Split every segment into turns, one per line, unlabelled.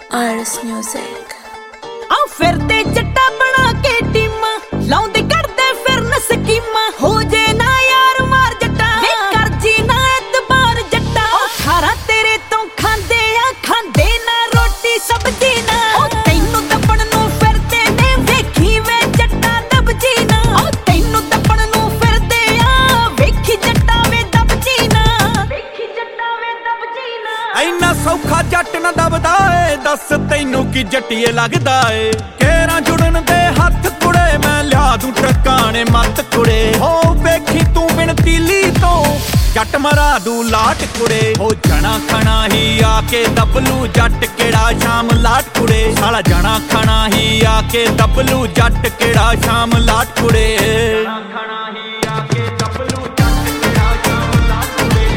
Iris Music।
ਆ ਫਿਰਦੇ ਜੱਟਾ ਬਣਾ ਕੇ ਟੀਮਾਂ ਲਾਉਂਦੇ ਕਰਦੇ ਫਿਰਨ ਸਕੀਮਾਂ ਹੋ ਜੇ ਨਾ ਯਾਰ ਮਾਰ ਜੱਟਾ ਵੇ ਕਰ ਜੀ ਨਾ ਇਤਬਾਰ ਜੱਟਾ ਉਹ ਖਾਰਾ ਤੇਰੇ ਤੋਂ ਖਾਂਦੇ ਨਾ ਰੋਟੀ ਸਬਜ਼ੀ ਨਾ ਉਹ ਤੈਨੂੰ ਦੱਬਣ ਨੂੰ ਫਿਰਦੇ ਨੇ ਵੇਖੀ ਵੇ ਜੱਟਾ ਦਬਜੀ ਨਾ ਉਹ ਤੈਨੂੰ ਦੱਬਣ ਨੂੰ ਫਿਰਦੇ ਆ ਵੇਖੀ ਜੱਟਾ ਵੇ ਦਬਜੀ ਨਾ ਵੇਖੀ ਜੱਟਾ ਵੇ ਦਬਜੀ ਨਾ
ਇੰਨਾ ਸੌਖਾ ਜੱਟ ਨਾ ਦਬਦਾ ਏ ਦੱਸ ਤੈਨੂੰ ਕੀ ਜੱਟੀਏ ਲੱਗਦਾ ਏ ਕੇਰਾਂ ਜੁੜਨ ਦੇ ਹੱਥ ਕੁੜੇ ਮੈਂ ਲਿਆ ਦੂੰ ਟਰਕਾਣੇ ਮੱਤ ਕੁੜੇ ਹੋ ਵੇਖੀ ਤੂੰ ਬਿਨ ਤੀਲੀ ਤੋਂ ਜੱਟ ਮਰਾ ਦੂ ਲਾਟ ਕੁੜੇ ਹੋ ਜਣਾ ਖਾਣਾ ਹੀ ਆ ਕੇ ਦਬਲੂ ਜੱਟ ਕਿਹੜਾ ਸ਼ਾਮ ਲਾਟ ਕੁੜੇ ਸਾਲਾ ਜਣਾ ਖਾਣਾ ਹੀ ਆ ਕੇ ਦਬਲੂ ਜੱਟ ਕਿਹੜਾ ਸ਼ਾਮ ਲਾਟ ਕੁੜੇ ਜਣਾ ਖਾਣਾ ਹੀ ਆ ਕੇ ਦਬਲੂ ਜੱਟ ਕਿਹੜਾ ਸ਼ਾਮ ਲਾਟ ਕੁੜੇ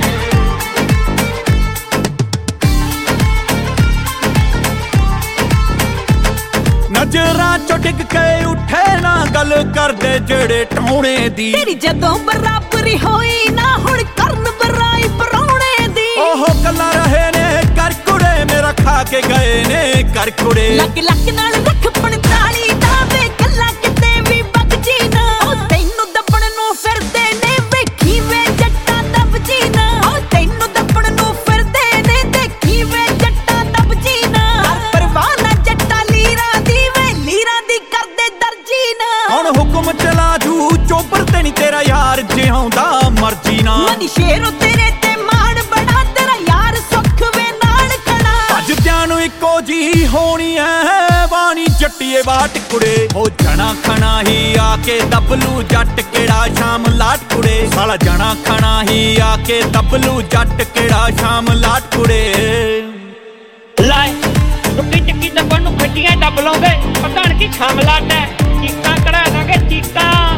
ਨਜ਼ਰਾਂ ਚੋਂ ਡਿੱਗ ਕੇ ਉੱਠੇ ਨਾ ਗੱਲ ਕਰਦੇ ਜਿਹੜੇ ਟਾਉਣੇ ਦੀ
ਤੇਰੀ ਜਦੋਂ ਬਰਾਬਰੀ ਹੋਈ ਨਾ ਹੁਣ ਕਰਨ ਬਰਾਈ ਪਰਾਉਣੇ ਦੀ
ਉਹ ਗੱਲਾਂ ਰਹੇ ਨੇ ਕਰ ਕੁੜੇ ਮੇਰਾ ਖਾ ਕੇ ਗਏ ਨੇ ਕਰ ਕੁੜੇ
ਲੱਗ ਨਾਲ ਰੱਖ 45 ਦਾ ਵੇ ਗੱਲਾਂ ਕਿਤੇ ਵੀ ਬਗਜੀ ਨਾ ਉਹ ਤੈਨੂੰ ਦੱਬਣ ਨੂੰ ਫਿਰਦੇ ਨੇ ਵੇਖੀ ਵੇ ਜੱਟਾ ਦਬਜੀ ਨਾ ਉਹ ਤੈਨੂੰ ਦੱਬਣ ਨੂੰ ਫਿਰਦੇ ਨੇ ਦੇਖੀ ਵੇ ਜੱਟਾ ਦਬਜੀ ਨਾ ਕਰ ਪਰਵਾਹ ਨਾ ਜੱਟਾ ਲੀਰਾਂ ਦੀ ਵੇ ਲੀਰਾਂ ਦੀ ਕਰਦੇ ਦਰਜੀ ਨਾ
ਹੁਣ ਹੁਕਮ ਚਲਾ ਜੂ ਚੋਬਰ ਤੇ ਨਹੀਂ ਤੇਰਾ ਯਾਰ ਜਿਉਂਦਾ ਮਰਜੀ ਨਾ
ਮਨੀ ਸ਼ੇਰੋ ਤੇਰੇ ਤੇ ਮਾਣ ਬੜਾ ਤੇਰਾ ਯਾਰ ਸੁੱਖ ਵੇ ਨਾਲ ਖੜਾ
ਭੱਜਦਿਆਂ ਨੂੰ ਇੱਕੋ ਜੀ ਹੋਣੀ ਐ ਬਾਣੀ ਜੱਟੀਏ ਬਾਟ ਕੁੜੇ ਹੋ ਜਣਾ ਖਾਣਾ ਹੀ ਆ ਕੇ ਦਬਲੂ ਜੱਟ ਕਿਹੜਾ ਸ਼ਾਮ ਲਾਟ ਕੁੜੇ ਸਾਲਾ ਜਣਾ ਖਾਣਾ ਹੀ ਆ ਕੇ ਦਬਲੂ ਜੱਟ ਕਿਹੜਾ ਸ਼ਾਮ ਲਾਟ ਕੁੜੇ
ਲਾਏ ਟੁੱਟੀ ਚੱਕੀ ਦੱਬਣ ਨੂੰ ਖੱਟੀਆਂ ਦੱਬ ਲਾਉਂਦੇ ਪਤਾ ਨਹੀਂ ਕੀ ਸ਼ਾਮ ਲਾਟ ਹੈ ਚੀਕਾਂ ਕਢਾ ਦਾਂਗੇ ਚੀਕਾਂ